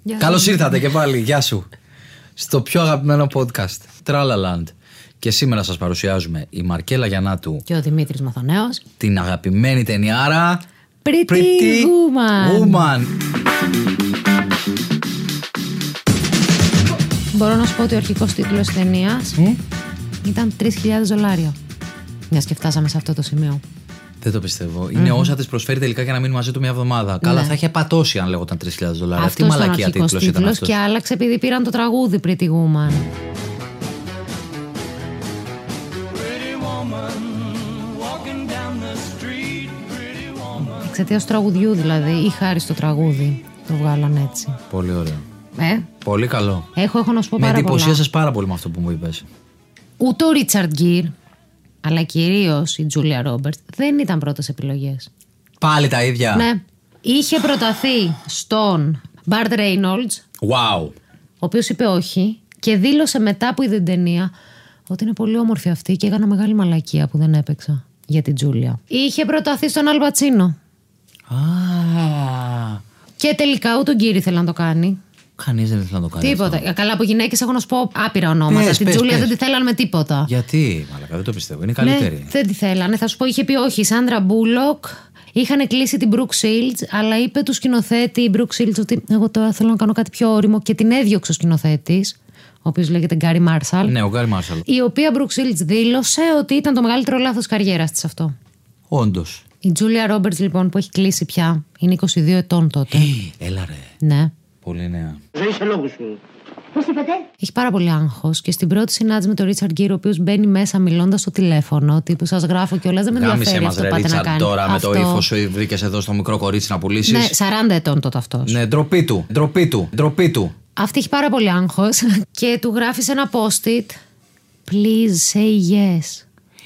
Καλώς ήρθατε και πάλι, γεια σου, στο πιο αγαπημένο podcast, Tralaland. Και σήμερα σας παρουσιάζουμε η Μαρκέλα Γιαννάτου και ο Δημήτρης Μαθονέος την αγαπημένη ταινιάρα Pretty Woman. Μπορώ να σου πω ότι ο αρχικός τίτλος της ταινίας ήταν $3.000. Μιας και φτάσαμε σε αυτό το σημείο. Δεν το πιστεύω. Είναι όσα της προσφέρει τελικά για να μείνει μαζί του μια εβδομάδα. Καλά, θα είχε πατώσει αν λέγονταν $3.000. Αυτή η μαλακία τίτλος ήταν αυτός. Και άλλαξε επειδή πήραν το τραγούδι Pretty Woman. Εξαιτίας του τραγουδιού δηλαδή, ή χάρη στο τραγούδι, το βγάλαν έτσι. Πολύ ωραίο. Πολύ καλό. Έχω να σου πω πάρα πολλά. Με εντυπωσίασες πάρα πολύ με αυτό που μου είπες. Ούτε ο Ρίτσαρντ Γκίρ, αλλά κυρίως η Τζούλια Ρόμπερτς δεν ήταν πρώτες επιλογές. Πάλι τα ίδια. Ναι. Είχε προταθεί στον Μπαρτ Ρέινολτς, Wow. ο οποίος είπε όχι και δήλωσε μετά που είδε την ταινία ότι είναι πολύ όμορφη αυτή και έκανα μεγάλη μαλακία που δεν έπαιξα για την Τζούλια. Είχε προταθεί στον Αλ Πατσίνο. Και τελικά ούτε ο Γκίρ ήθελε να το κάνει. Κανείς δεν ήθελε να το κάνει. Τίποτα. Αυτό. Καλά, από γυναίκες έχω να σου πω άπειρα ονόματα. Την Τζούλια δεν τη θέλανε με τίποτα. Γιατί, μαλακα, δεν το πιστεύω. Είναι καλύτερη. Ναι, δεν τη θέλανε. Θα σου πω, είχε πει όχι. Η Σάντρα Μπούλοκ. Είχαν κλείσει την Μπρουκ Σίλτζ, αλλά είπε του σκηνοθέτη η Μπρουκ Σίλτζ ότι εγώ τώρα θέλω να κάνω κάτι πιο όριμο και την έδιωξε ο σκηνοθέτης, ο οποίος λέγεται Γκάρι Μάρσαλ. Ναι, ο Γκάρι Μάρσαλ. Η οποία Μπρουκ Σίλτζ δήλωσε ότι ήταν το μεγαλύτερο λάθος καριέρας της αυτό. Όντως. Η Τζούλια Ρόμπερτς λοιπόν που έχει κλείσει πια είναι 22 ετών τότε. Έλα ρε. Ναι. Πολύ νέα. Ζωή σε λόγους σου. Πώς είπατε? Έχει πάρα πολύ άγχος και στην πρώτη συνάντηση με τον Ρίτσαρντ Γκίρ, ο οποίος μπαίνει μέσα μιλώντας στο τηλέφωνο, τύπου σας γράφω κιόλας, δεν με ενδιαφέρει αυτό που πάτε να κάνετε. Τώρα αυτό... με το ύφος σου βρήκες εδώ στο μικρό κορίτσι να πουλήσεις. Ναι, 40 ετών τότε αυτός. Ναι, ντροπή του. Αυτή έχει πάρα πολύ άγχος και του γράφει σε ένα post-it Please say yes.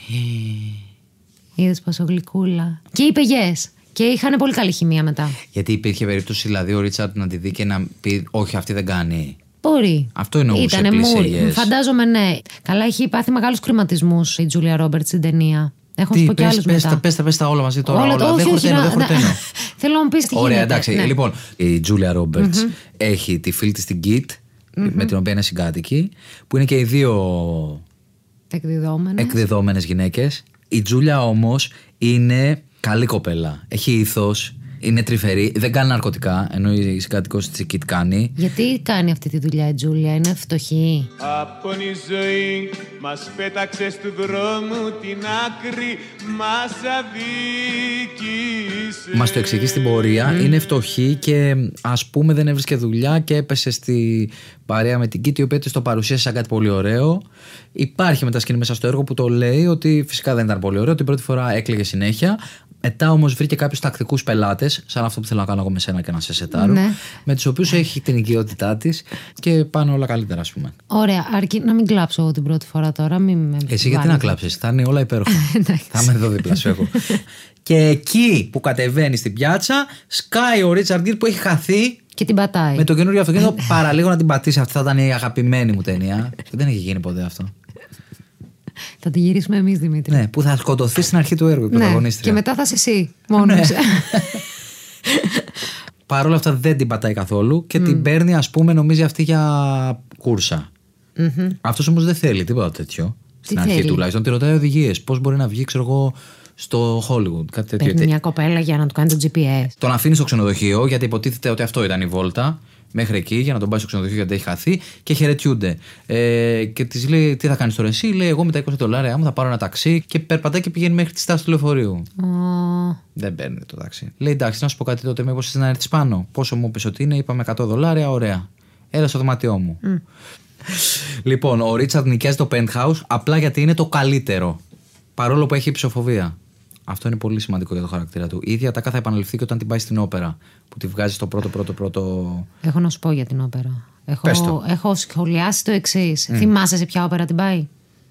Είδες πόσο γλυκούλα. Και είπε yes. Και είχαν πολύ καλή χημεία μετά. Γιατί υπήρχε περίπτωση δηλαδή ο Ρίτσαρντ να τη δει και να πει όχι, αυτή δεν κάνει. Μπορεί. Αυτό εννοούσε. Ήτανε μουρ. Φαντάζομαι ναι. Καλά, έχει πάθει μεγάλους κρηματισμούς η Τζούλια Ρόμπερτς στην ταινία. Έχω να σου πω κι άλλους μετά. Πες τα όλα μαζί τώρα. Όλα. Δεν χορταίνω. Θέλω να μου πεις τι γίνεται. Ωραία, εντάξει. Ναι. Λοιπόν, η Τζούλια Ρόμπερτς έχει τη φίλη της την Κιτ, με την οποία είναι συγκάτοικη, που είναι και οι δύο εκδεδόμενες γυναίκες. Η Τζούλια όμως είναι καλή κοπέλα. Έχει ήθος, είναι τρυφερή, δεν κάνει ναρκωτικά, ενώ η συγκάτοικος της Κιτ κάνει. Γιατί κάνει αυτή τη δουλειά η Τζούλια, είναι φτωχή? Από η ζωή μας πέταξε του δρόμου την άκρη, μας αδίκησε. Μας το εξηγεί στην πορεία, είναι φτωχή και ας πούμε δεν έβρισκε δουλειά και έπεσε στη παρέα με την Κιτ, η οποία της το παρουσίασε σαν κάτι πολύ ωραίο. Υπάρχει μετασκηνή μέσα στο έργο που το λέει ότι φυσικά δεν ήταν πολύ ωραίο, την πρώτη φορά έκλαιγε συνέχεια. Μετά όμως βρήκε κάποιους τακτικούς πελάτες, σαν αυτό που θέλω να κάνω εγώ με σένα και να σε σετάρω, ναι, με τους οποίους έχει την οικειότητά της και πάνε όλα καλύτερα, ας πούμε. Ωραία, αρκεί να μην κλάψω εγώ την πρώτη φορά τώρα. Εσύ γιατί να κλάψεις, θα είναι όλα υπέροχα. Θα είμαι εδώ δίπλα σου εγώ. Και εκεί που κατεβαίνει στην πιάτσα, σκάει ο Ρίτσαρντ Γκίρ που έχει χαθεί. Και την πατάει. Με το καινούριο αυτοκίνητο, παραλίγο να την πατήσει. Αυτή θα ήταν η αγαπημένη μου ταινία. Δεν έχει γίνει ποτέ αυτό. Θα τη γυρίσουμε εμείς, Δημήτρη. Ναι, που θα σκοτωθεί στην αρχή του έργου η πρωταγωνίστρια. Και μετά θα είσαι εσύ μόνος. Ναι. Παρ' όλα αυτά δεν την πατάει καθόλου και την παίρνει, ας πούμε, νομίζει αυτή για κούρσα. Αυτός όμως δεν θέλει τίποτα τέτοιο. Στην αρχή τουλάχιστον. Τη ρωτάει οδηγίες. Πώς μπορεί να βγει, ξέρω εγώ, στο Hollywood. Κάτι τέτοιο. Παίρνει μια κοπέλα για να του κάνει το GPS. Τον αφήνει στο ξενοδοχείο γιατί υποτίθεται ότι αυτό ήταν η βόλτα. Μέχρι εκεί για να τον πάει στο ξενοδοχείο γιατί έχει χαθεί και χαιρετιούνται. Και τη λέει: τι θα κάνει τώρα εσύ? Λέει: εγώ με τα $20 μου θα πάρω ένα ταξί και περπατάει και πηγαίνει μέχρι τη στάση του λεωφορείου. Δεν παίρνει το ταξί. Λέει: εντάξει, να σου πω κάτι τότε, μήπως εσύ να έρθει πάνω? Πόσο μου είπες ότι είναι? Είπαμε $100, ωραία. Έλα στο δωμάτιό μου. Λοιπόν, ο Ρίτσαρντ νοικιάζει το penthouse απλά γιατί είναι το καλύτερο. Παρόλο που έχει υψοφοβία. Αυτό είναι πολύ σημαντικό για το χαρακτήρα του. Η ίδια ατάκα θα επαναληφθεί και όταν την πάει στην όπερα. Που τη βγάζει στο πρώτο. Έχω να σου πω για την όπερα. Έχω σχολιάσει το εξής. Θυμάσαι σε ποια όπερα την πάει?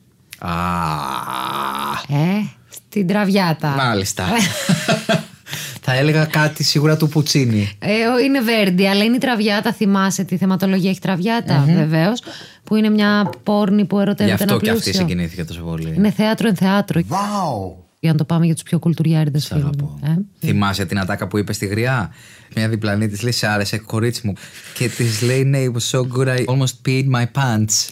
Στην Τραβιάτα. Μάλιστα. Θα έλεγα κάτι σίγουρα του Πουτσίνι. Είναι Βέρντι, αλλά είναι η Τραβιάτα. Θυμάσαι τη θεματολογία έχει Τραβιάτα, βεβαίως. Που είναι μια πόρνη που ερωτεύεται ένα πλούσιο. Γι' αυτό και αυτή συγκινήθηκε τόσο πολύ. Είναι θέατρο εν θέατρο. Wow! Για να το πάμε για τους πιο κουλτουριάριδες φίλους. Θυμάσαι την ατάκα που είπε στη Γριά? Μια διπλανή της λέει: «Σε άρεσε, κορίτσι μου». Και της λέει: «Ναι, it was so good, I almost peed my pants».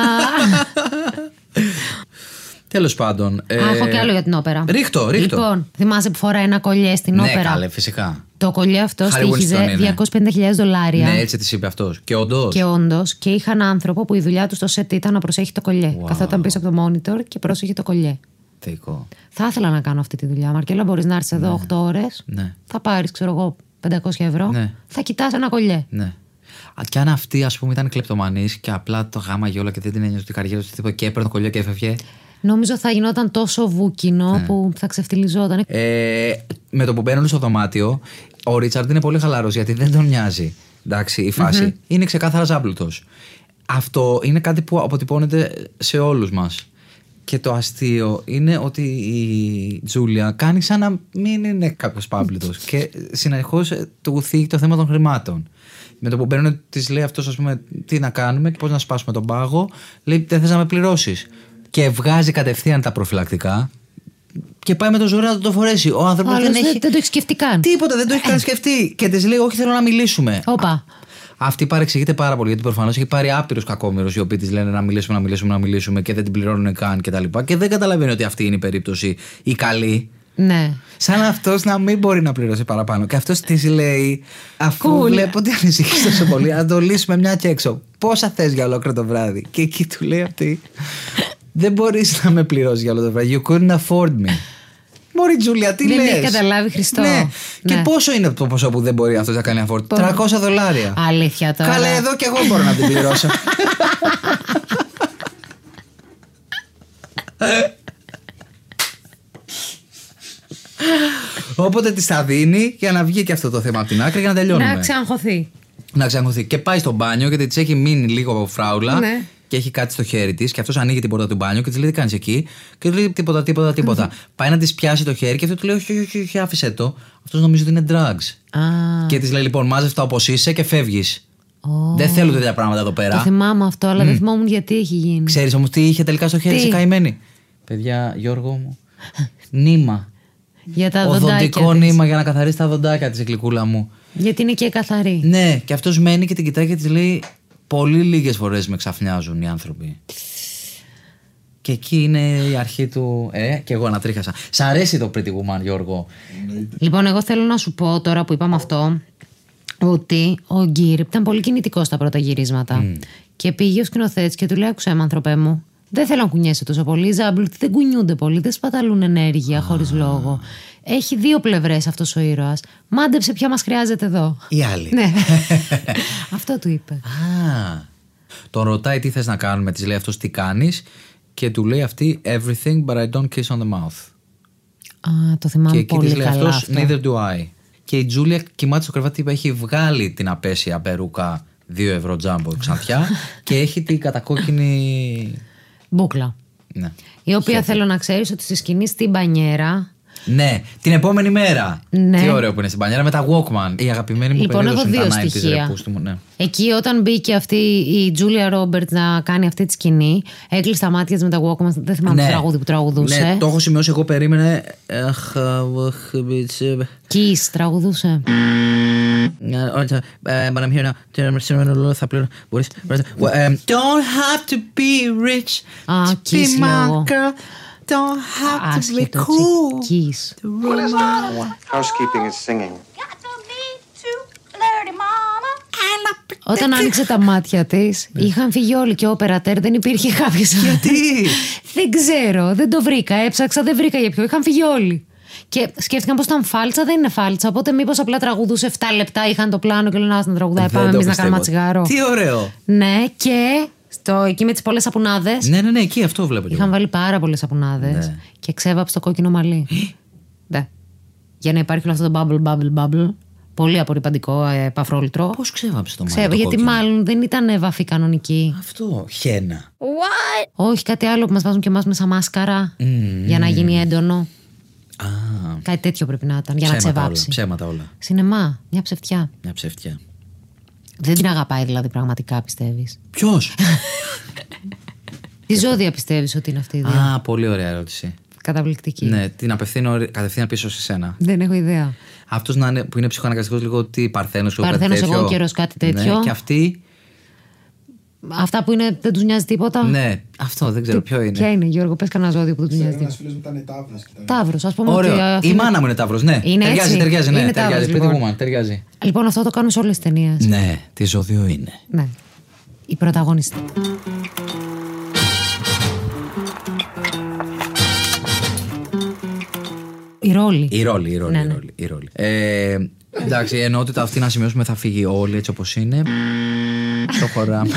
Τέλος πάντων. Έχω κι άλλο για την όπερα. Ρίχτω. Λοιπόν, θυμάσαι που φοράει ένα κολλιέ στην όπερα? Ναι, καλέ, φυσικά. Το κολλιέ αυτό στοίχιζε $250,000. Ναι, έτσι της είπε αυτός. Και όντως. Και είχα έναν άνθρωπο που η δουλειά του στο σετ ήταν να προσέχει το κολλιέ. Καθόταν πίσω από το monitor και πρόσεχε το κολλιέ. Θεϊκό. Θα ήθελα να κάνω αυτή τη δουλειά. Μαρκέλα, μπορείς να έρθεις εδώ 8 ώρες. Ναι. Θα πάρεις, ξέρω εγώ, €500. Ναι. Θα κοιτάς ένα κολλιέ. Ναι. Και αν αυτή, ας πούμε, ήταν κλεπτομανής και απλά το γάμαγε όλα και δεν την ένιωσε ότι η καριέρα του τίποτα και έπαιρνε το κολλιέ και έφευγε. Νόμιζα θα γινόταν τόσο βούκινο που θα ξεφτιλιζόταν. Με το που μπαίνουν στο δωμάτιο, ο Ρίτσαρντ είναι πολύ χαλαρός γιατί δεν τον νοιάζει. Εντάξει, η φάση. Είναι ξεκάθαρα ζάμπλουτος. Αυτό είναι κάτι που αποτυπώνεται σε όλους μας. Και το αστείο είναι ότι η Τζούλια κάνει σαν να μην είναι κάποιος πάμπλουτος και συνεχώς του θίγει το θέμα των χρημάτων. Με το που μπαίνουν, της λέει αυτός, ας πούμε, τι να κάνουμε και πώς να σπάσουμε τον πάγο. Λέει: «Δεν θες να με πληρώσεις». Και βγάζει κατευθείαν τα προφυλακτικά και πάει με το ζωρά να το φορέσει. Ο άνθρωπος δεν το έχει σκεφτεί καν. Τίποτα, δεν το έχει καν σκεφτεί. Και της λέει: «Όχι, θέλω να μιλήσουμε». Όπα. Αυτή παρεξηγείται πάρα πολύ γιατί προφανώς έχει πάρει άπειρους κακόμοιρους οι οποίοι της λένε να μιλήσουμε και δεν την πληρώνουν καν κτλ. Και δεν καταλαβαίνει ότι αυτή είναι η περίπτωση η καλή. Ναι. Σαν αυτός να μην μπορεί να πληρώσει παραπάνω. Και αυτός της λέει: «Αφού βλέπω ότι ανησυχείς τόσο πολύ, να το λύσουμε μια και έξω. Πόσα θες για ολόκληρο το βράδυ?» Και εκεί του λέει αυτή: «Δεν μπορείς να με πληρώσεις για όλο το βράδυ. You couldn't afford me». Μωρή Τζούλια, τι λες? Δεν έχει καταλάβει, Χριστό. Ναι. Και πόσο είναι το ποσό που δεν μπορεί αυτός να κάνει afford? $300. Αλήθεια τώρα. Καλέ, εδώ και εγώ μπορώ να την πληρώσω. Όποτε της τα δίνει για να βγει και αυτό το θέμα από την άκρη για να τελειώνουμε. Να ξαγχωθεί. Και πάει στο μπάνιο γιατί της έχει μείνει λίγο από φράουλα. Ναι. Και έχει κάτι στο χέρι της και αυτός ανοίγει την πόρτα του μπάνιου και της λέει: «Τι κάνεις εκεί?» Και του λέει: «Τίποτα». Πάει να της πιάσει το χέρι και αυτό του λέει: «Όχι, άφησε το». Αυτός νομίζει ότι είναι drugs. Και της λέει: «Λοιπόν, μάζευτά όπως είσαι και φεύγεις. Δεν θέλω τέτοια πράγματα εδώ πέρα». Το θυμάμαι αυτό, αλλά δεν θυμόμουν γιατί έχει γίνει. Ξέρεις όμως τι είχε τελικά στο χέρι της η καημένη? Παιδιά, Γιώργο μου, νήμα. Για τα δοντάκια. Οδοντικό νήμα για να καθαρίσει τα δοντάκια της, η γλυκούλα μου. Γιατί είναι και καθαρή. Ναι, και αυτός μένει και την κοιτάει και της λέει: «Πολύ λίγες φορές με ξαφνιάζουν οι άνθρωποι». Και εκεί είναι η αρχή του. Και εγώ ανατρίχασα. Σ' αρέσει το Pretty Woman, Γιώργο? Λοιπόν, εγώ θέλω να σου πω τώρα που είπαμε αυτό, ότι ο Γκίρ ήταν πολύ κινητικός στα πρώτα γυρίσματα. Και πήγε ο σκηνοθέτης και του λέει: «Άκουσα, άνθρωπέ μου, δεν θέλω να κουνιέσαι τόσο πολύ. Οι ζάμπλουτοι δεν κουνιούνται πολύ, δεν σπαταλούν ενέργεια χωρίς λόγο. Έχει δύο πλευρές αυτός ο ήρωας. Μάντεψε ποια μας χρειάζεται εδώ». Η άλλη. Ναι. Αυτό του είπε. Τον ρωτάει τι θες να κάνουμε, της λέει αυτός τι κάνεις. Και του λέει αυτή: «Everything but I don't kiss on the mouth». Το θυμάμαι και πολύ καλά. Και εκεί της λέει αυτός: αυτό. «Neither do I». Και η Τζούλια κοιμάται στο κρεβάτι, έχει βγάλει την απέσια περούκα 2€ τζάμπο ξανθιά και έχει την κατακόκκινη μπούκλα. Ναι. Η οποία θέλω να ξέρεις ότι στη σκηνή στην μπανιέρα. Ναι, την επόμενη μέρα. Ναι. Τι ωραίο που είναι στην μπανιέρα με τα Walkman. Η αγαπημένη μου περίοδος είναι τα 90's στοιχεία. Ναι. Εκεί όταν μπήκε αυτή η Τζούλια Ρόμπερτς να κάνει αυτή τη σκηνή, έκλεισε τα μάτια της με τα Walkman. Δεν θυμάμαι το τραγούδι που τραγουδούσε. Ναι, το έχω σημειώσει. Εγώ περίμενε. Kiss τραγουδούσε. But I'm here now. Θα πλήρω. Don't have to be rich to be my girl. Don't have to be cool. Kiss. Housekeeping is singing. Όταν άνοιξε τα μάτια της, είχαν φύγει όλοι και ο οπερατέρ δεν υπήρχε κάποιος. Γιατί? Δεν ξέρω, δεν το βρήκα. Έψαξα, δεν βρήκα για ποιο. Είχαν φύγει όλοι. Και σκέφτηκαν πως ήταν φάλτσα, δεν είναι φάλτσα. Οπότε μήπως απλά τραγουδούσε 7 λεπτά, είχαν το πλάνο και λένε να τραγουδάει. Πάμε εμείς να κάνουμε τσιγάρο. Τι ωραίο. Ναι, και εκεί με τις πολλές σαπουνάδες. Ναι, εκεί αυτό βλέπω. Είχαν βάλει πάρα πολλές σαπουνάδες. Ναι. Και ξέβαψε το κόκκινο μαλλί. Ναι. Για να υπάρχει όλο αυτό το bubble. Πολύ απορριπαντικό, παφρόλιτρο. Πώς ξέβαψε το μαλλί? Γιατί μάλλον δεν ήταν βαφή κανονική. Αυτό, χένα. What? Όχι, κάτι άλλο που μας βάζουν και εμάς μέσα μάσκαρα. Για να γίνει έντονο. Κάτι τέτοιο πρέπει να ήταν για να ξεβάψει. Ψέματα όλα. Σινεμά, μια ψευτιά. Μια ψευτιά. Δεν την αγαπάει δηλαδή πραγματικά, πιστεύεις? Ποιος? Τι ζώδια πιστεύεις ότι είναι αυτή η δύο? Πολύ ωραία ερώτηση. Καταπληκτική. Ναι, την απευθύνω κατευθείαν πίσω σε σένα. Δεν έχω ιδέα. Αυτός να είναι, που είναι ψυχοαναγκαστικός, λίγο τι Παρθένος εγώ καιρός, κάτι τέτοιο. Ναι, και αυτή. Αυτά που είναι, δεν τους νοιάζει τίποτα. Ναι, αυτό δεν ξέρω ποιο είναι. Ποια είναι, Γιώργο, πες κανένα ζώδιο που δεν τους νοιάζει τίποτα. Ένας φίλος μου ήταν Ταύρος. Ταύρος, ας πούμε. Ωραίο. Η μάνα μου είναι Ταύρος, ναι. Είναι ταιριάζει, έτσι. ταιριάζει, ναι. Είναι Ταιριάζει. Ταύρος, Pretty λοιπόν. Woman, ταιριάζει. Λοιπόν, αυτό το κάνουν σε όλες τις ταινίες. Ναι, τι ζώδιο είναι. Ναι. Η πρωταγωνιστή. Η ρόλη. Η ρόλη. Ναι, ναι. Εντάξει, εννοώ ότι αυτή να σημειώσουμε θα φύγει όλη έτσι όπως είναι. Το χωράμε.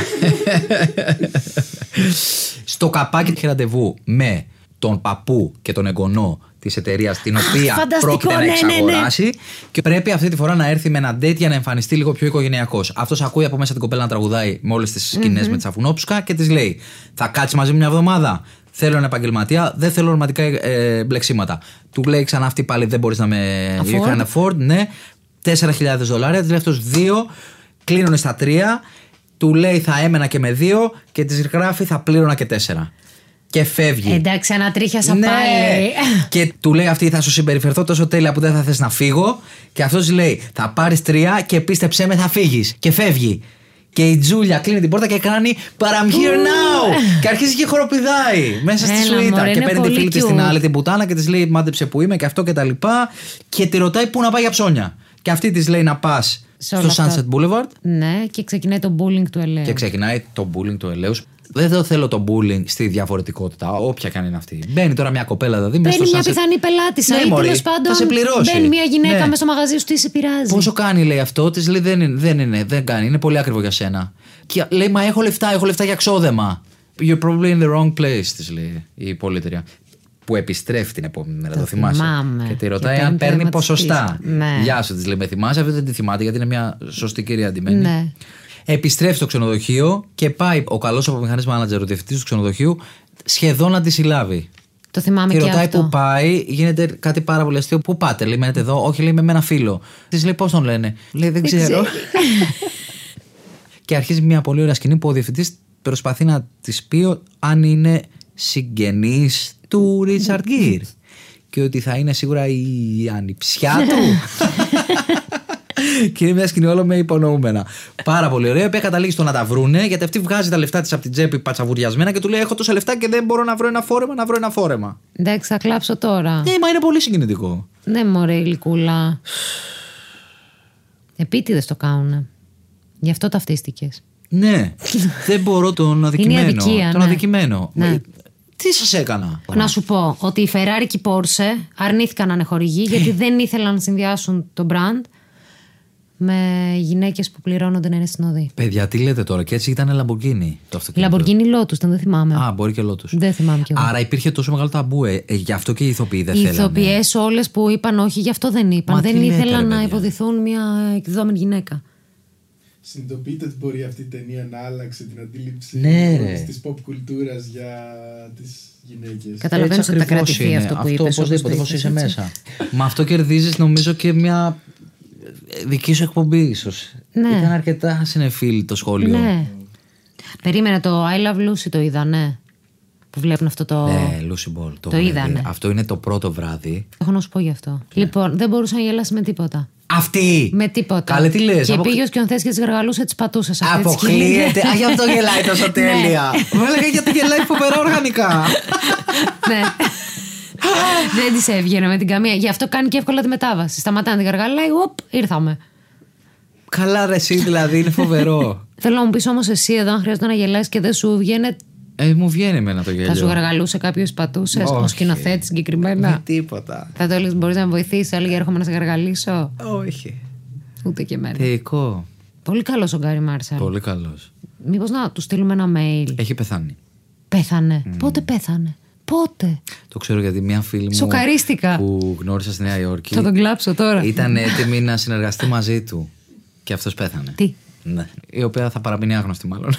Στο καπάκι είχε ραντεβού με τον παππού και τον εγγονό της εταιρείας την οποία πρόκειται να εξαγοράσει και πρέπει αυτή τη φορά να έρθει με ένα date για να εμφανιστεί λίγο πιο οικογενειακός. Αυτός ακούει από μέσα την κοπέλα να τραγουδάει με όλες τις σκηνές με τις αφουνόψουκα και της λέει: θα κάτσει μαζί μου μια εβδομάδα. Θέλω ένα επαγγελματία, δεν θέλω ρομαντικά μπλεξίματα. Του λέει ξανά αυτή πάλι: δεν μπορείς να με. You can afford, ναι. $4,000. Της λέει αυτός 2, κλείνουν στα 3. Του λέει: θα έμενα και με 2 και της γράφει: θα πλήρωνα και 4. Και φεύγει. Εντάξει, ανατρίχιασα ναι. πάλι. Και του λέει αυτή: θα σου συμπεριφερθώ τόσο τέλεια που δεν θα θες να φύγω. Και αυτός λέει: θα πάρεις 3 και πίστεψέ με, θα φύγεις. Και φεύγει. Και η Τζούλια κλείνει την πόρτα και κάνει But I'm here now! Και αρχίζει και χοροπηδάει μέσα στη σουίτα. Και παίρνει τη φίλη της στην άλλη την πουτάνα και της λέει: μάντεψε που είμαι και αυτό και τα λοιπά. Και τη ρωτάει πού να πάει για ψώνια. Και αυτή της λέει να πας στο Sunset Boulevard. Ναι, και ξεκινάει το bullying του ελέους. Και ξεκινάει το bullying του ελέους. Δεν θέλω το bullying στη διαφορετικότητα, όποια και αν είναι αυτή. Μπαίνει τώρα μια κοπέλα δηλαδή. Μπαίνει μια πιθανή πελάτησα. Ναι, ή τέλος πάντων. Θα σε πληρώσει. Μπαίνει μια γυναίκα ναι. μέσα στο μαγαζί σου, τι σε πειράζει. Πόσο κάνει, λέει αυτό. Της λέει: δεν κάνει, είναι πολύ ακριβό για σένα. Και λέει: μα έχω λεφτά για ξόδεμα. You're probably in the wrong place, της λέει η πολίτρια. Που επιστρέφει την επόμενη μέρα, το θυμάσαι. Και τη ρωτάει αν παίρνει ποσοστά. Ναι. Γεια σου, της λέει: με θυμάσαι, αυτή δεν τη θυμάται γιατί είναι μια σωστή κυρία αντιμένη. Ναι. Επιστρέφει στο ξενοδοχείο και πάει ο καλός απομηχανής μάνατζερ, ο διευθυντής του ξενοδοχείου, σχεδόν να τη συλλάβει. Το θυμάμαι και και ρωτάει αυτό. πού πάει, γίνεται κάτι πάρα πολύ αστείο. Πού πάτε, λέει: μένετε εδώ. Όχι, λέει: με ένα φίλο. Της λέει: πώς τον λένε. Λέει: δεν ξέρω. Και αρχίζει μια πολύ ωραία σκηνή που ο διευθυντής προσπαθεί να της πει αν είναι συγγενής του Ρίτσαρντ Γκίρ. Και ότι θα είναι σίγουρα η ανιψιά του. Και είναι μια σκηνή όλο με υπονοούμενα. Πάρα πολύ ωραία. Η οποία καταλήγει στο να τα βρούνε, γιατί αυτή βγάζει τα λεφτά της από την τσέπη πατσαβουριασμένα και του λέει: έχω τόσα λεφτά και δεν μπορώ να βρω ένα φόρεμα. Εντάξει, θα κλάψω τώρα. Ναι, μα είναι πολύ συγκινητικό. Ναι, μωρέ, γλυκούλα. Επίτηδες το κάνουνε. Γι' αυτό ταυτίστηκες. Ναι. Δεν μπορώ τον αδικημένο. Είναι η αδικία, τον ναι. αδικημένο. Ναι. Τι σας έκανα. Να σου πω ότι η Ferrari και η Porsche αρνήθηκαν να είναι χορηγοί γιατί δεν ήθελαν να συνδυάσουν το brand με γυναίκες που πληρώνονται να είναι συνοδοί. Παιδιά, τι λέτε τώρα, και έτσι ήταν Lamborghini το αυτοκίνητο. Lamborghini Lotus, δεν θυμάμαι. Α, μπορεί και Lotus. Δεν θυμάμαι κι εγώ. Άρα υπήρχε τόσο μεγάλο ταμπού. Γι' αυτό και οι ηθοποιοί δεν θέλανε. Οι ηθοποιές όλες που είπαν όχι, γι' αυτό δεν είπαν. Μα δεν τι ήθελαν λέτε, να παιδιά. υποδηθούν μια εκδιδόμενη γυναίκα. Συνειδητοποιείτε ότι μπορεί αυτή η ταινία να άλλαξε την αντίληψη της pop κουλτούρας για τις γυναίκες. Καταλαβαίνεις ότι θα κρατηθεί αυτό που είπες. Οπωσδήποτε, όπως είσαι μέσα. Μα αυτό κερδίζεις νομίζω και μια δική σου εκπομπή ίσως. Ναι. Ήταν αρκετά συνεφίλ το σχόλιο. Ναι. Περίμενε, το I Love Lucy το είδα, ναι. Που βλέπουν αυτό το. Ναι, Lucy Ball. Το είδανε. Αυτό είναι το πρώτο βράδυ. Έχω να σου πω γι' αυτό. Λοιπόν, δεν μπορούσε να γελάσει με τίποτα. Αυτή! Με τίποτα. Καλέ, τι λες. Και πήγε ο σκηνοθέτης και τις γαργαλούσε, τις πατούσε. Αποκλείεται. Α, γι' αυτό γελάει τόσο τέλεια. Μου έλεγα γιατί γελάει φοβερά οργανικά. Ναι. Δεν της έβγαινε με την καμία. Γι' αυτό κάνει και εύκολα τη μετάβαση. Σταματάει να την γαργαλάει, οπ, ήρθαμε. Καλά, ρε, εσύ δηλαδή, είναι φοβερό. Θέλω να μου πεις όμως εσύ εδώ, αν χρειάζεται να γελάσει και δεν σου βγαίνει. Μου βγαίνει εμένα το γέλιο. Θα σου γαργαλούσε κάποιο πατούσε, ο σκηνοθέτης συγκεκριμένα. Με τίποτα. Θα το έλεγες μπορείς να με βοηθήσεις, έλεγε έρχομαι να σε γαργαλίσω. Όχι. Ούτε και εμένα. Θεϊκό. Πολύ καλός ο Γκάρι Μάρσαλ. Πολύ καλός. Μήπως να του στείλουμε ένα mail. Έχει πεθάνει. Πέθανε. Πότε πέθανε. Πότε. Το ξέρω γιατί μια φίλη μου Σοκαρίστηκα. που γνώρισα στη Νέα Υόρκη Θα τον κλάψω τώρα. ήταν έτοιμη να συνεργαστεί μαζί του. Και αυτός πέθανε. Τι. Ναι. Η οποία θα παραμείνει άγνωστη μάλλον.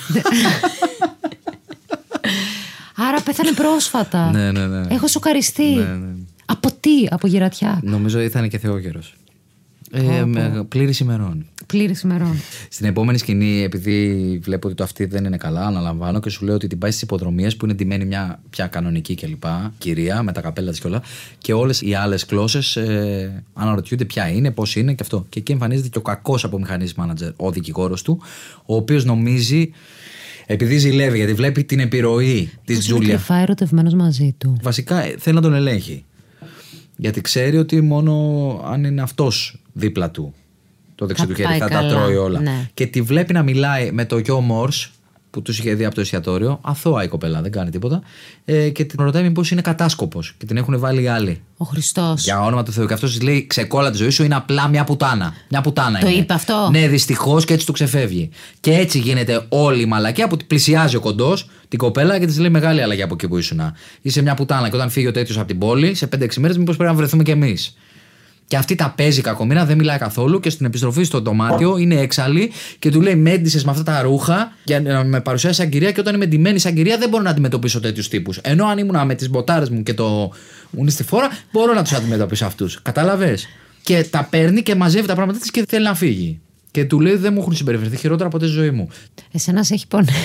Άρα πέθανε πρόσφατα. Ναι. Έχω σοκαριστεί. Ναι. Από τι, από γερατιά. Νομίζω ήταν και θεόγερος. Πλήρης ημερών. Πλήρης ημερών. Στην επόμενη σκηνή, επειδή βλέπω ότι το αυτή δεν είναι καλά, αναλαμβάνω και σου λέω ότι την πάει στις υποδρομίες που είναι ντυμένη μια πια κανονική κλπ. Κυρία με τα καπέλα της και όλα. Και όλες οι άλλες γλώσσες αναρωτιούνται ποια είναι, πώς είναι και αυτό. Και εκεί εμφανίζεται και ο κακός απομηχανής manager, ο δικηγόρος του, ο οποίος νομίζει. Επειδή ζηλεύει, γιατί βλέπει την επιρροή της Τζούλια. Είναι κρυφά ερωτευμένος μαζί του. Βασικά θέλει να τον ελέγχει. Γιατί ξέρει ότι μόνο αν είναι αυτός δίπλα του, το δεξί του χέρι, θα τα τρώει όλα. Ναι. Και τη βλέπει να μιλάει με το γιο Μόρς, που τους είχε δει από το εστιατόριο. Αθώα η κοπέλα, δεν κάνει τίποτα. Και την ρωτάει μήπως είναι κατάσκοπος. Και την έχουν βάλει οι άλλοι. Ο Χριστός. Για όνομα του Θεού. Και αυτός της λέει: ξεκόλα τη ζωή σου, είναι απλά μια πουτάνα. Μια πουτάνα το είναι. είπε αυτό. Ναι, δυστυχώς, και έτσι του ξεφεύγει. Και έτσι γίνεται όλη η μαλακία που πλησιάζει ο κοντός την κοπέλα και της λέει: μεγάλη αλλαγή από εκεί που ήσουν. Είσαι μια πουτάνα. Και όταν φύγει ο τέτοιος από την πόλη, σε 5-6 μέρες, μήπως πρέπει να βρεθούμε κι εμείς. Και αυτή τα παίζει κακομοίρα, δεν μιλάει καθόλου και στην επιστροφή στο δωμάτιο είναι έξαλλη και του λέει: μέντισες με αυτά τα ρούχα για να με παρουσιάσει σαν κυρία. Και όταν είμαι ντυμένη σαν κυρία, δεν μπορώ να αντιμετωπίσω τέτοιους τύπους. Ενώ αν ήμουν με τις μποτάρες μου και το μουνί στη φόρα, μπορώ να τους αντιμετωπίσω αυτούς. Κατάλαβες. Και τα παίρνει και μαζεύει τα πράγματα της και θέλει να φύγει. Και του λέει: δεν μου έχουν συμπεριφερθεί χειρότερα ποτέ στη ζωή μου. Εσένα σε έχει πονέσει.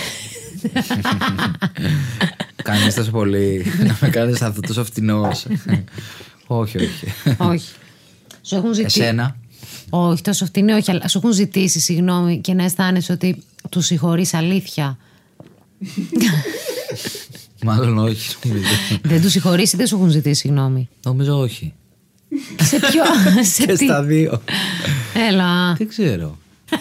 Κάνεις τόσο πολύ να με κάνεις αυτό τόσο φτηνός. Όχι. Όχι. Σου έχουν ζητήσει. Εσένα. Όχι, τόσο φτηνή, όχι, αλλά σου έχουν ζητήσει συγγνώμη και να αισθάνεσαι ότι τους συγχωρείς αλήθεια. Μάλλον όχι. Δεν τους συγχωρείς ή δεν σου έχουν ζητήσει συγγνώμη? Νομίζω όχι. Σε ποιο? Σε Και τι? στα δύο. Έλα. Δεν ξέρω.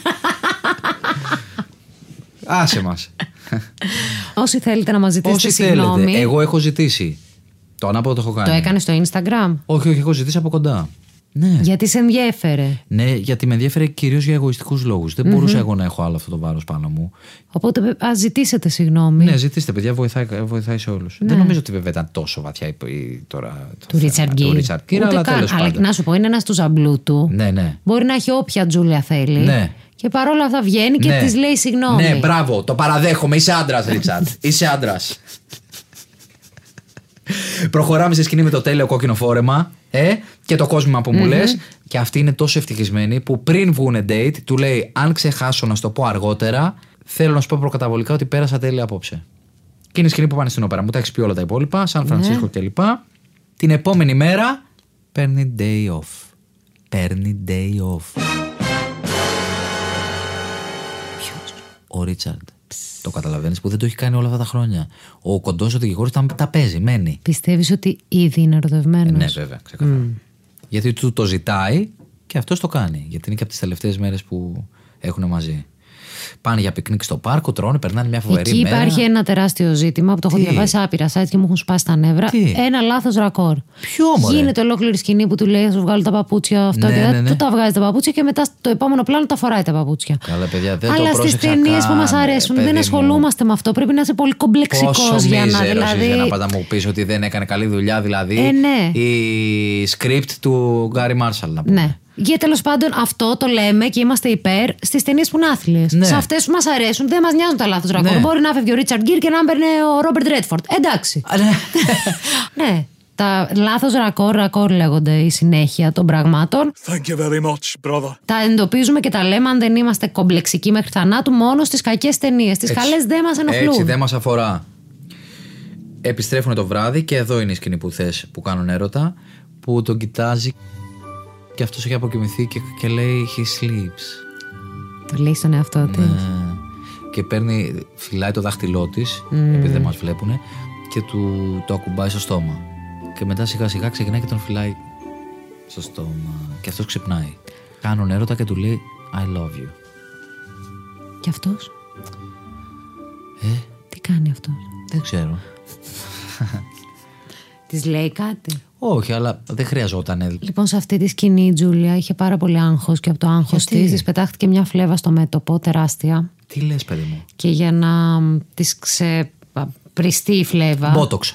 Άσε μας. Όσοι θέλετε να μας ζητήσετε Όσοι συγγνώμη. θέλετε. Εγώ έχω ζητήσει. Το ανάποδο το έχω κάνει. Το έκανες στο Instagram? Όχι, έχω ζητήσει από κοντά. Ναι. Γιατί σε ενδιέφερε? Ναι, γιατί με ενδιαφέρει κυρίως για εγωιστικούς λόγους. Δεν μπορούσα εγώ να έχω άλλο αυτό το βάρος πάνω μου. Οπότε ας ζητήσετε συγγνώμη. Ναι, ζητήστε, παιδιά, βοηθάει σε όλους. Δεν νομίζω ότι βέβαια ήταν τόσο βαθιά τώρα. Του Ρίτσαρντ Γκίρ. Αλλά τέλος αλλά πάντων. να σου πω, είναι ένας του ζαμπλού του. Ναι. Μπορεί να έχει όποια Τζούλια θέλει. Ναι. Και παρόλα αυτά βγαίνει και της λέει συγγνώμη. Ναι, μπράβο, το παραδέχομαι. Είσαι άντρας, Ρίτσαρντ. Είσαι άντρας. Προχωράμε σε σκηνή με το τέλειο κόκκινο φόρεμα και το κόσμημα που μου λες. Και αυτή είναι τόσο ευτυχισμένη που πριν βγουνε date του λέει: αν ξεχάσω να σου το πω αργότερα, θέλω να σου πω προκαταβολικά ότι πέρασα τέλεια απόψε. Και είναι η σκηνή που πάνε στην όπερα. Μου τα έχεις πει όλα τα υπόλοιπα, Σαν Φρανσίσκο κλπ. Την επόμενη μέρα παίρνει day off. Ποιος? Ο Ρίτσαρντ. Το καταλαβαίνεις που δεν το έχει κάνει όλα αυτά τα χρόνια. Ο κοντός ο δικηγόρος τα παίζει, μένει. Πιστεύεις ότι ήδη είναι ερωτευμένος? Ναι, βέβαια, ξεκάθαρα. Γιατί του το ζητάει και αυτός το κάνει. Γιατί είναι και από τις τελευταίες μέρες που έχουν μαζί. Πάνε για πικνίκ στο πάρκο, τρώνε, περνάνε μια φοβερή Εκεί μέρα. υπάρχει ένα τεράστιο ζήτημα που το έχω διαβάσει άπειρα site και μου έχουν σπάσει τα νεύρα. Τι? Ένα λάθος ρακόρ. Ποιο, μωρέ? Γίνεται ολόκληρη σκηνή που του λέει: θα σου βγάλω τα παπούτσια αυτά και Ναι. του τα βγάζει τα παπούτσια και μετά στο επόμενο πλάνο τα φοράει τα παπούτσια. Καλά, παιδιά, δεν Αλλά το στις πρόσεξα ταινίες που καν, μας αρέσουν παιδί δεν μου. ασχολούμαστε με αυτό. Πρέπει να είσαι πολύ κομπλεξικός Πόσο για να. μίζερος Δηλαδή... για να πας να μου πεις ότι δεν έκανε καλή δουλειά, δηλαδή. Ναι. Η script του Γκάρι Μάρσαλ, να πούμε. Ναι. Και τέλος πάντων αυτό το λέμε και είμαστε υπέρ στις ταινίες που είναι άθλιες. Ναι. Σε αυτές που μας αρέσουν δεν μας νοιάζουν τα λάθος ρακόρ. Ναι. Μπορεί να φεύγει ο Ρίτσαρντ Γκίρ και να μπαίνει ο Ρόμπερτ Ρέντφορντ. Εντάξει. Ναι. Τα λάθος ρακόρ λέγονται η συνέχεια των πραγμάτων. Thank you very much, brother. Τα εντοπίζουμε και τα λέμε αν δεν είμαστε κομπλεξικοί μέχρι θανάτου μόνο στις κακές ταινίες. Τις καλές δεν μας ενοχλούν. Έτσι, δεν μας αφορά. Επιστρέφουν το βράδυ και εδώ είναι η σκηνή που θες που κάνουν έρωτα. Που τον κοιτάζει και αυτός έχει αποκοιμηθεί και λέει he sleeps. Το λέει στον εαυτό της. Και φυλάει το δάχτυλό της, επειδή δεν μας βλέπουνε, και το ακουμπάει στο στόμα. Και μετά σιγά σιγά ξεκινάει και τον φυλάει στο στόμα. Και αυτός ξυπνάει. Κάνουν έρωτα και του λέει I love you. Και αυτός? Τι κάνει αυτός? Δεν ξέρω. Της λέει κάτι? Όχι, αλλά δεν χρειαζόταν. Λοιπόν, σε αυτή τη σκηνή η Τζούλια είχε πάρα πολύ άγχος και από το άγχος της πετάχτηκε μια φλέβα στο μέτωπο, τεράστια. Τι λες, παιδί μου? Και για να της ξεπριστεί η φλέβα. Μπότοξ.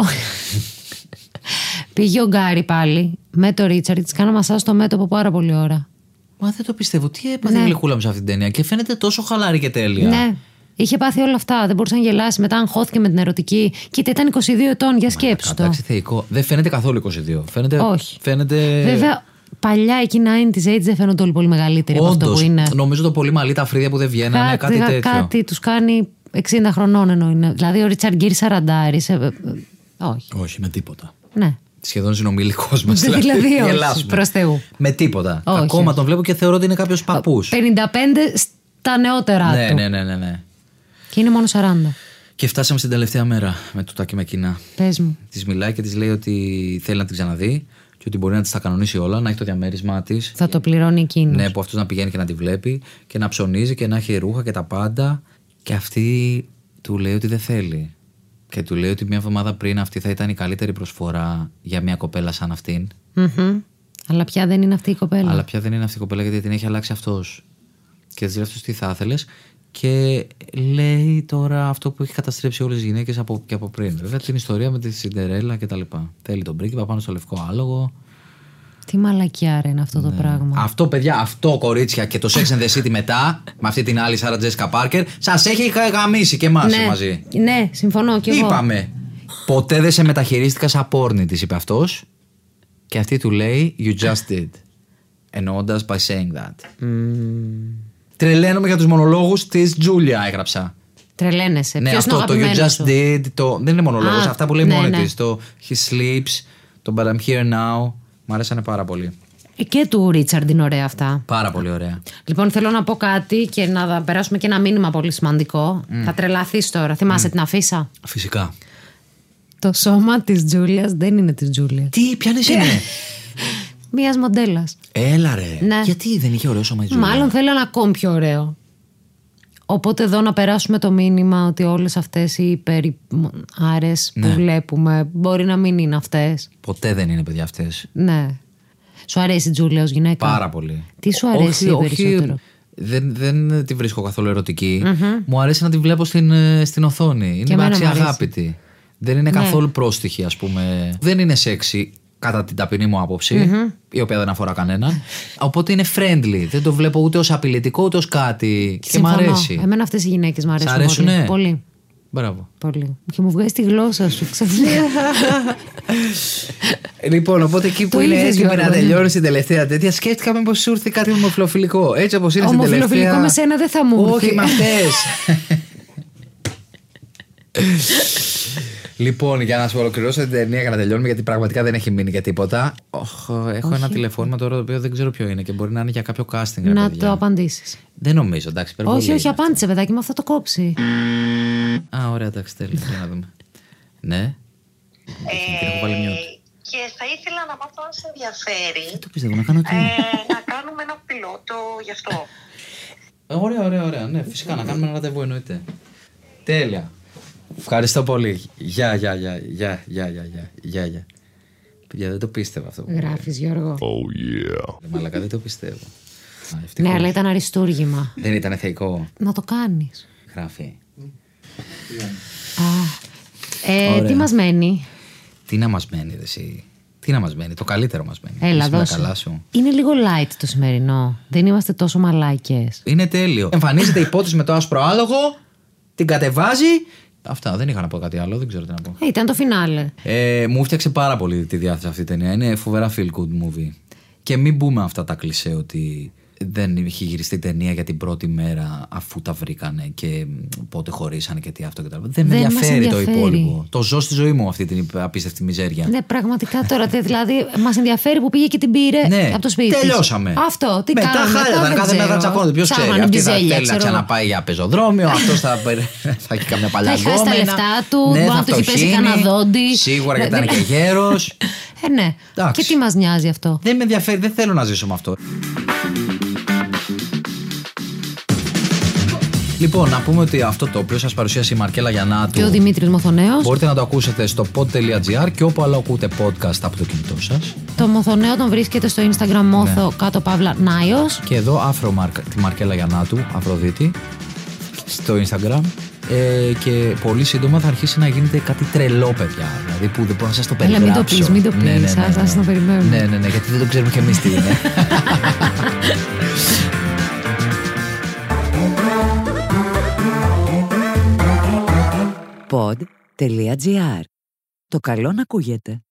Πήγε ο Γκάρι πάλι με το Ρίτσαρντ, της κάνα μασάζ στο μέτωπο πάρα πολύ ώρα. Μα δεν το πιστεύω. Τι έπαθε η γλυκούλα μου σε αυτή την ταινία και φαίνεται τόσο χαλαρή και τέλεια. Ναι. Είχε πάθει όλα αυτά. Δεν μπορούσε να γελάσει. Μετά αγχώθηκε με την ερωτική. Κοίτα, ήταν 22 ετών. Για σκέψου το. Εντάξει, θεϊκό. Δεν φαίνεται καθόλου 22. Φαίνεται. Όχι. Φαίνεται... Βέβαια, Παλιά εκεί 90's age δεν φαίνονται όλοι πολύ μεγαλύτεροι από αυτό που είναι. Νομίζω το πολύ μαλλί, τα φρύδια που δεν βγαίνανε, κάτι τέτοιο. Κάτι τους κάνει 60 χρονών ενώ είναι. Δηλαδή ο Ρίτσαρντ Γκίρ 40. Όχι. Όχι, με τίποτα. Ναι. Σχεδόν συνομιλικός μας. Δηλαδή όχι, προς Θεού. Με τίποτα. Όχι. Ακόμα τον βλέπω και θεωρώ ότι είναι κάποιος παππούς. 55 στα νεότερα του. Ναι. Και είναι μόνο 40. Και φτάσαμε στην τελευταία μέρα με το Τάκη με κοινά. Πες μου. Της μιλάει και της λέει ότι θέλει να την ξαναδεί και ότι μπορεί να της τα κανονίσει όλα, να έχει το διαμέρισμά της. Θα το πληρώνει εκείνος. Ναι, που αυτός να πηγαίνει και να τη βλέπει και να ψωνίζει και να έχει ρούχα και τα πάντα. Και αυτή του λέει ότι δεν θέλει. Και του λέει ότι μια εβδομάδα πριν αυτή θα ήταν η καλύτερη προσφορά για μια κοπέλα σαν αυτήν. Αλλά πια δεν είναι αυτή η κοπέλα. Αλλά πια δεν είναι αυτή η κοπέλα γιατί την έχει αλλάξει αυτός. Και της λέει αυτός τι θα ήθελες. Και λέει τώρα αυτό που έχει καταστρέψει όλες τις γυναίκες και από πριν. Βέβαια την ιστορία με τη Σιντερέλα και τα λοιπά. Θέλει τον πρίγκιπα πάνω στο λευκό άλογο. Τι μαλακιάρα είναι αυτό το πράγμα. Αυτό, παιδιά, αυτό κορίτσια και το Sex and the City μετά, με αυτή την άλλη Σάρα Τζέσικα Πάρκερ, σας έχει γαμίσει και εμάς μαζί. Ναι, συμφωνώ κι εγώ. Είπαμε. Ποτέ δεν σε μεταχειρίστηκα σαν πόρνη, της είπε αυτός. Και αυτή του λέει You just did. Εννοώντας by saying that. Τρελαίνομαι για τους μονολόγους της Τζούλια, έγραψα. Τρελαίνεσαι. Ναι, Ποιος αυτό το You just did. Δεν είναι μονολόγος, αυτά που λέει μόνη της. Το He sleeps, το But I'm here now. Μ' αρέσανε πάρα πολύ. Και του Ρίτσαρντ είναι ωραία αυτά. Πάρα πολύ ωραία. Λοιπόν, θέλω να πω κάτι και να περάσουμε και ένα μήνυμα πολύ σημαντικό. Θα τρελαθείς τώρα. Θυμάσαι την αφίσα? Φυσικά. Το σώμα της Τζούλιας δεν είναι της Τζούλια. Τι, ποιανές είναι? Μίας μοντέλας. Έλα ρε. Ναι. Γιατί δεν είχε ωραίο σώμα η Τζούλια? Μάλλον θέλω ένα ακόμη πιο ωραίο. Οπότε εδώ να περάσουμε το μήνυμα ότι όλες αυτές οι υπεράρες που βλέπουμε μπορεί να μην είναι αυτές. Ποτέ δεν είναι, παιδιά, αυτές. Ναι. Σου αρέσει η Τζούλια ως γυναίκα? Πάρα πολύ. Τι σου αρέσει περισσότερο? Δεν τη βρίσκω καθόλου ερωτική. Μου αρέσει να τη βλέπω στην οθόνη. Είναι αξιαγάπητη. Δεν είναι καθόλου πρόστιχη, ας πούμε. Δεν είναι σεξι, κατά την ταπεινή μου άποψη, η οποία δεν αφορά κανέναν. Οπότε είναι friendly. Δεν το βλέπω ούτε ως απειλητικό ούτε ως κάτι. Συμφωνώ. Και μ' αρέσει. Εμένα αυτές οι γυναίκες μ' αρέσουν. Σ' αρέσουνε? Πολύ. Μπράβο. Πολύ. Και μου βγάζει τη γλώσσα σου ξαφνικά. Λοιπόν, οπότε εκεί που είναι έτοιμη να τελειώνει την τελευταία τέτοια, σκέφτηκα μήπως σου ήρθε κάτι ομοφιλοφιλικό. Έτσι όπως είναι στην τελευταία. Ομοφιλοφιλικό με σένα δεν θα μου έρθει. Όχι με αυτές. Λοιπόν, για να σου ολοκληρώσω την ταινία και να τελειώνουμε, γιατί πραγματικά δεν έχει μείνει για τίποτα. Έχω ένα τηλεφώνημα τώρα το οποίο δεν ξέρω ποιο είναι και μπορεί να είναι για κάποιο casting. Να το απαντήσεις. Δεν νομίζω, εντάξει. Όχι, απάντησε, παιδάκι μου, αυτό το κόψει. Α, ωραία, εντάξει, τέλεια. Για να δούμε. Ναι. Την έχω βάλει mute. Και θα ήθελα να μάθω αν σε ενδιαφέρει. Δεν το πιστεύω, να κάνω τι. Να κάνουμε ένα πιλότο γι' αυτό. Ωραία. Ναι, φυσικά να κάνουμε ένα ραντεβού, εννοείται. Τέλεια. Ευχαριστώ πολύ. Γεια. Παιδιά, δεν το πίστευα αυτό. Γράφεις, Γιώργο. Oh yeah. Μαλάκα, δεν το πιστεύω. Ναι, αλλά ήταν αριστούργημα. Δεν ήταν θεϊκό. Να το κάνεις. Γράφει. Τι μας μένει? Τι να μας μένει, ρε εσύ? Τι να μας μένει? Το καλύτερο μας μένει. Έλα, δώσε. Καλά σου. Είναι λίγο light το σημερινό. Δεν είμαστε τόσο μαλάκες. Είναι τέλειο. Εμφανίζεται η υπόθεση με το άσπρο άλογο, την κατεβάζει. Αυτά, δεν είχα να πω κάτι άλλο, δεν ξέρω τι να πω. Ήταν το φινάλε. Μου φτιάξε πάρα πολύ τη διάθεση αυτή η ταινία. Είναι φοβερά feel good movie. Και μην μπούμε αυτά τα κλισέ ότι δεν είχε γυριστεί ταινία για την πρώτη μέρα αφού τα βρήκανε και πότε χωρίσανε και τι αυτό και τα λοιπά. Δεν με ενδιαφέρει το υπόλοιπο. Το ζω στη ζωή μου αυτή την απίστευτη μιζέρια. Ναι, πραγματικά τώρα. Δηλαδή, μας ενδιαφέρει που πήγε και την πήρε από το σπίτι. Τελειώσαμε. Αυτό. Τι μετά χάλια, κάθε μέρα τσακώνονται. Ποιος ξέρει? Αυτή θα θέλει να ξαναπάει για πεζοδρόμιο. Αυτός θα έχει καμιά παλιά γκόμενα. Θα έχει τα λεφτά του. Ναι, θα του έχει πέσει κανένα δόντι. Σίγουρα γιατί ήταν και γέρος. Ναι. Και τι μας νοιάζει αυτό? Δεν με ενδιαφέρει, δεν θέλω να ζήσω με αυτό. Λοιπόν, να πούμε ότι αυτό το οποίο σας παρουσίασε η Μαρκέλα Γιαννάτου και ο Δημήτρης Μοθονέος μπορείτε να το ακούσετε στο pod.gr και όπου άλλο ακούτε podcast από το κινητό σας. Το Μοθονέο τον βρίσκεται στο Instagram Μόθο κάτω παύλα Νάιος. Και εδώ τη Μαρκέλα Γιαννάτου, Αφροδίτη, στο Instagram. Και πολύ σύντομα θα αρχίσει να γίνεται κάτι τρελό, παιδιά. Δηλαδή που δεν μπορώ να σας το περιγράψω. Αλλά μην το πεις, ας το περιμένουμε. Ναι, γιατί δεν το ξέρουμε κι εμείς τι είναι. Pod.gr. Το καλό να ακούγεται.